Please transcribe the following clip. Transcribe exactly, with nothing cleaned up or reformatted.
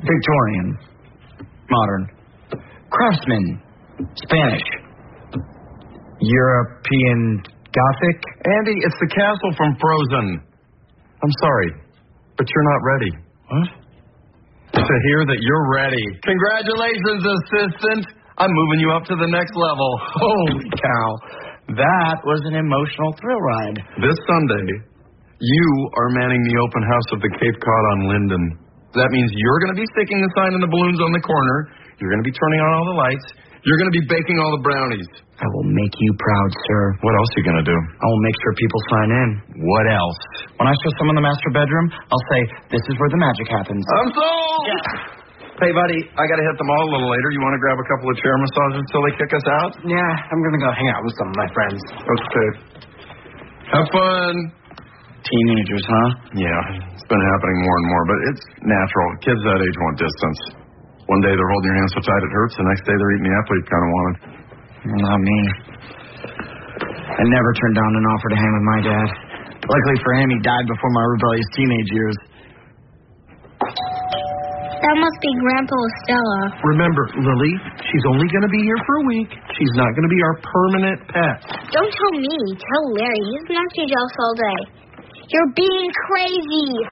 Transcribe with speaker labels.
Speaker 1: Victorian. Modern. Craftsman. Spanish. European Gothic.
Speaker 2: Andy, it's the castle from Frozen. I'm sorry, but you're not ready.
Speaker 1: What?
Speaker 2: To hear that you're ready. Congratulations, assistant. I'm moving you up to the next level.
Speaker 1: Holy cow. That was an emotional thrill ride.
Speaker 2: This Sunday, you are manning the open house of the Cape Cod on Linden. That means you're going to be sticking the sign and the balloons on the corner. You're going to be turning on all the lights. You're going to be baking all the brownies.
Speaker 1: I will make you proud, sir.
Speaker 2: What else are you going to do?
Speaker 1: I will make sure people sign in.
Speaker 2: What else?
Speaker 1: When I show someone the master bedroom, I'll say, this is where the magic happens.
Speaker 2: I'm sold!
Speaker 1: Yeah.
Speaker 2: Hey, buddy, I got to hit the mall a little later. You want to grab a couple of chair massages until they kick us out?
Speaker 1: Yeah, I'm going to go hang out with some of my friends.
Speaker 2: Okay. Have fun.
Speaker 1: Teenagers, huh?
Speaker 2: Yeah, it's been happening more and more, but it's natural. Kids that age want distance. One day they're holding your hand so tight it hurts. The next day they're eating the apple you kind of wanted.
Speaker 1: Not me. I never turned down an offer to hang with my dad. Luckily for him, he died before my rebellious teenage years.
Speaker 3: That must be Grandpa Estella.
Speaker 2: Remember, Lily, she's only going to be here for a week. She's not going to be our permanent pet.
Speaker 3: Don't tell me. Tell Larry. He's been acting jealous all day. You're being crazy.